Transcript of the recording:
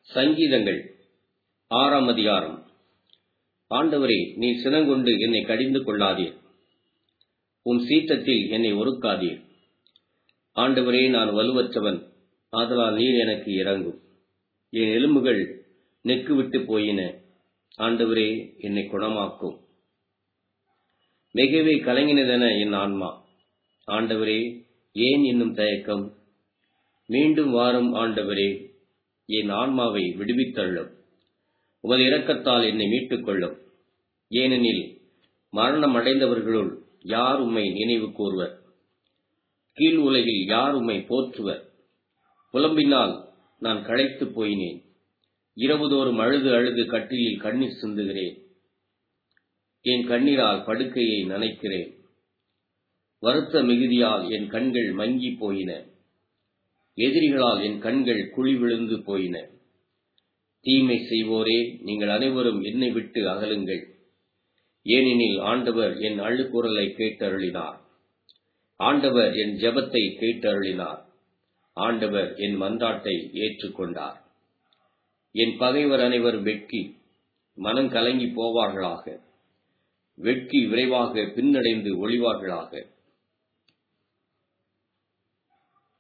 சங்கீதங்கள் 6ஆம் அதிகாரம். ஆண்டவரே, நீர் சினங்கொண்டு என்னை கடிந்து கொள்ளாதீர். உம் சீற்றத்தில் என்னை ஒருக்காதீர். ஆண்டவரே, நான் வலுவற்றவன், ஆதலால் நீர் எனக்கு இரங்கும். என் எலும்புகள் நெக்குவிட்டு போயின. ஆண்டவரே, என்னை குணமாக்கும். மிகவே கலங்கினதென என் ஆன்மா. ஆண்டவரே, ஏன் இன்னும் தயக்கம்? மீண்டும் வாரும் ஆண்டவரே, என் ஆன்மாவை விடுவித்தள்ளும். உமது இரக்கத்தால் என்னை மீட்டுக் கொள்ளும். ஏனெனில் மரணம் அடைந்தவர்களுள் யார் உம்மை நினைவு கூர்வர்? கீழ் உலகில் யார் உம்மை போற்றுவர்? புலம்பினால் நான் களைத்துப் போயினேன். இரவுதோறும் அழுது அழுது கட்டிலில் கண்ணீர் சிந்துகிறேன். என் கண்ணீரால் படுக்கையை நனைக்கிறேன். வருத்த மிகுதியால் என் கண்கள் மங்கி போயின. எதிரிகளால் என் கண்கள் குழி விழுந்து போயின. தீமை செய்வோரே, நீங்கள் அனைவரும் என்னை விட்டு அகலுங்கள். ஏனெனில் ஆண்டவர் என் அழுகுரலை கேட்டருளினார். ஆண்டவர் என் ஜெபத்தை கேட்டருளினார். ஆண்டவர் என் மன்றாட்டை ஏற்றுக்கொண்டார். என் பகைவர் அனைவரும் வெட்கி மனம் கலங்கி போவார்களாக. வெட்கி விரைவாக பின்னடைந்து ஒளிவார்களாக.